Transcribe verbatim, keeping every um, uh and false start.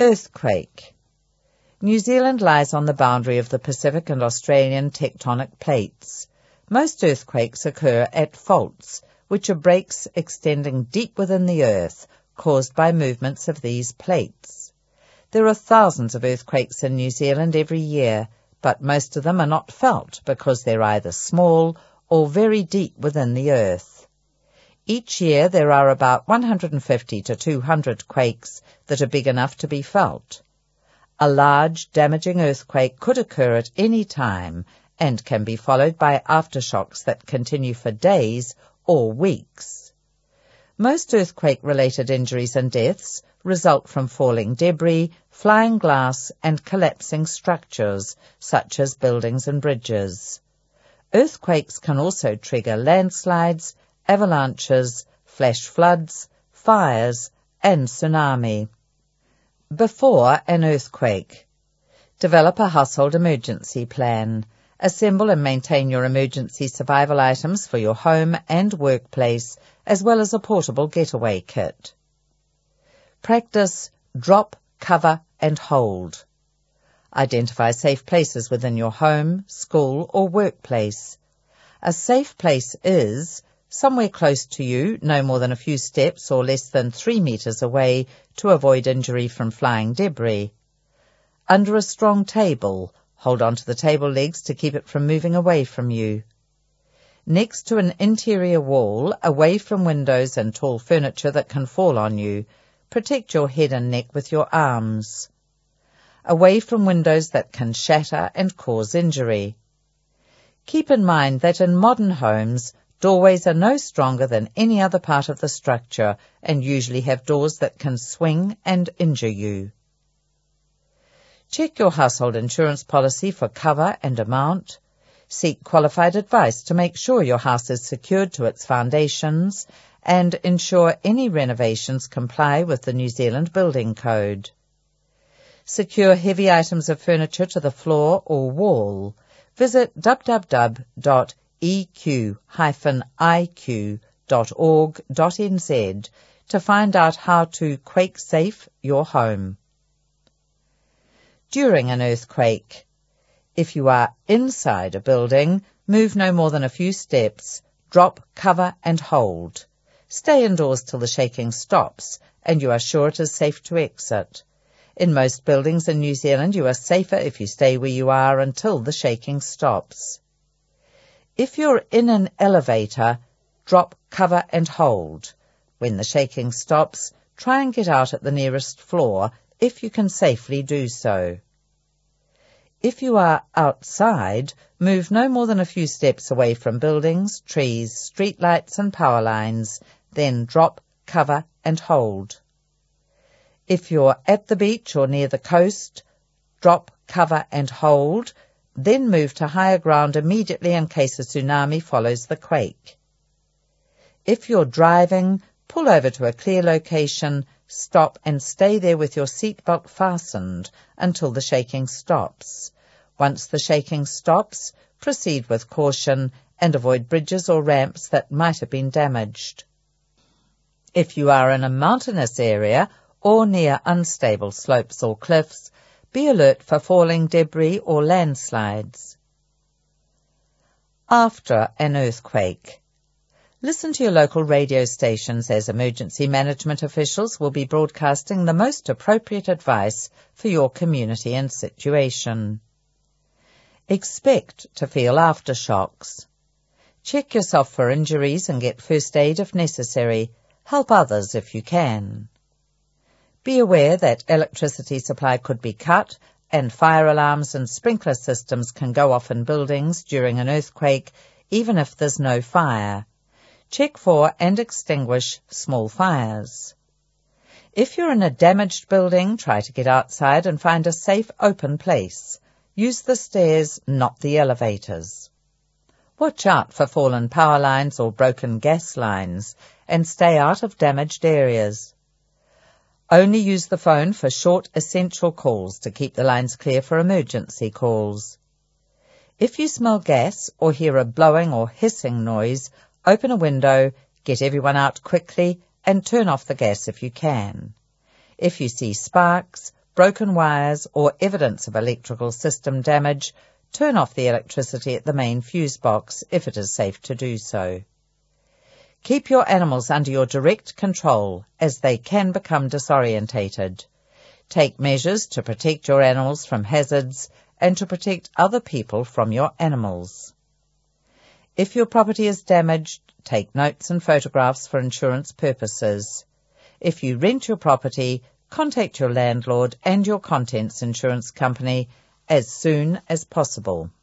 Earthquake. New Zealand lies on the boundary of the Pacific and Australian tectonic plates. Most earthquakes occur at faults, which are breaks extending deep within the earth, caused by movements of these plates. There are thousands of earthquakes in New Zealand every year, but most of them are not felt because they're either small or very deep within the earth. Each year there are about one hundred fifty to two hundred quakes that are big enough to be felt. A large, damaging earthquake could occur at any time and can be followed by aftershocks that continue for days or weeks. Most earthquake-related injuries and deaths result from falling debris, flying glass, and collapsing structures, such as buildings and bridges. Earthquakes can also trigger landslides, avalanches, flash floods, fires, and tsunami. Before an earthquake. Develop a household emergency plan. Assemble and maintain your emergency survival items for your home and workplace, as well as a portable getaway kit. Practice drop, cover, and hold. Identify safe places within your home, school, or workplace. A safe place is somewhere close to you, no more than a few steps or less than three meters away to avoid injury from flying debris. Under a strong table, hold onto the table legs to keep it from moving away from you. Next to an interior wall, away from windows and tall furniture that can fall on you, protect your head and neck with your arms. Away from windows that can shatter and cause injury. Keep in mind that in modern homes, doorways are no stronger than any other part of the structure and usually have doors that can swing and injure you. Check your household insurance policy for cover and amount. Seek qualified advice to make sure your house is secured to its foundations and ensure any renovations comply with the New Zealand Building Code. Secure heavy items of furniture to the floor or wall. Visit w w w dot e q dash i q dot org dot n z to find out how to quake-safe your home. During an earthquake. If you are inside a building, move no more than a few steps, drop, cover, and hold. Stay indoors till the shaking stops, and you are sure it is safe to exit. In most buildings in New Zealand, you are safer if you stay where you are until the shaking stops. If you're in an elevator, drop, cover, and hold. When the shaking stops, try and get out at the nearest floor, if you can safely do so. If you are outside, move no more than a few steps away from buildings, trees, streetlights, and power lines, then drop, cover, and hold. If you're at the beach or near the coast, drop, cover, and hold, then move to higher ground immediately in case a tsunami follows the quake. If you're driving, pull over to a clear location, stop and stay there with your seatbelt fastened until the shaking stops. Once the shaking stops, proceed with caution and avoid bridges or ramps that might have been damaged. If you are in a mountainous area or near unstable slopes or cliffs, be alert for falling debris or landslides. After an earthquake. Listen to your local radio stations as emergency management officials will be broadcasting the most appropriate advice for your community and situation. Expect to feel aftershocks. Check yourself for injuries and get first aid if necessary. Help others if you can. Be aware that electricity supply could be cut and fire alarms and sprinkler systems can go off in buildings during an earthquake, even if there's no fire. Check for and extinguish small fires. If you're in a damaged building, try to get outside and find a safe, open place. Use the stairs, not the elevators. Watch out for fallen power lines or broken gas lines, and stay out of damaged areas. Only use the phone for short, essential calls to keep the lines clear for emergency calls. If you smell gas or hear a blowing or hissing noise, open a window, get everyone out quickly, and turn off the gas if you can. If you see sparks, broken wires, or evidence of electrical system damage, turn off the electricity at the main fuse box if it is safe to do so. Keep your animals under your direct control, as they can become disorientated. Take measures to protect your animals from hazards and to protect other people from your animals. If your property is damaged, take notes and photographs for insurance purposes. If you rent your property, contact your landlord and your contents insurance company as soon as possible.